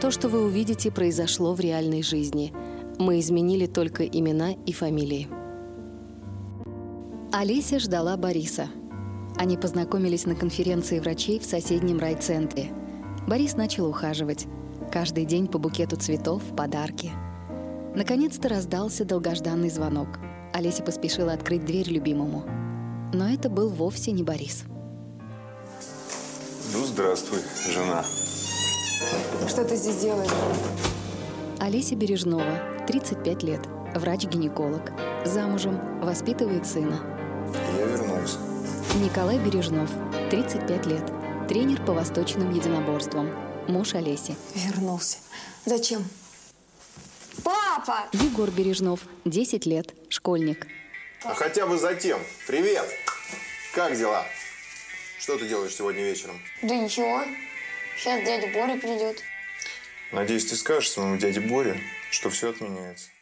То, что вы увидите, произошло в реальной жизни. Мы изменили только имена и фамилии. Олеся ждала Бориса. Они познакомились на конференции врачей в соседнем райцентре. Борис начал ухаживать. Каждый день по букету цветов, подарки. Наконец-то раздался долгожданный звонок. Олеся поспешила открыть дверь любимому. Но это был вовсе не Борис. Ну, здравствуй, жена. Что ты здесь делаешь? Олеся Бережнова, 35 лет, врач-гинеколог. Замужем, воспитывает сына. Я вернулся. Николай Бережнов, 35 лет, тренер по восточным единоборствам. Муж Олеси. Вернулся. Зачем? Папа! Егор Бережнов, 10 лет, школьник. А хотя бы затем. Привет! Как дела? Что ты делаешь сегодня вечером? Да ничего. Сейчас дядя Боря придет. Надеюсь, ты скажешь своему дяде Боре, что все отменяется.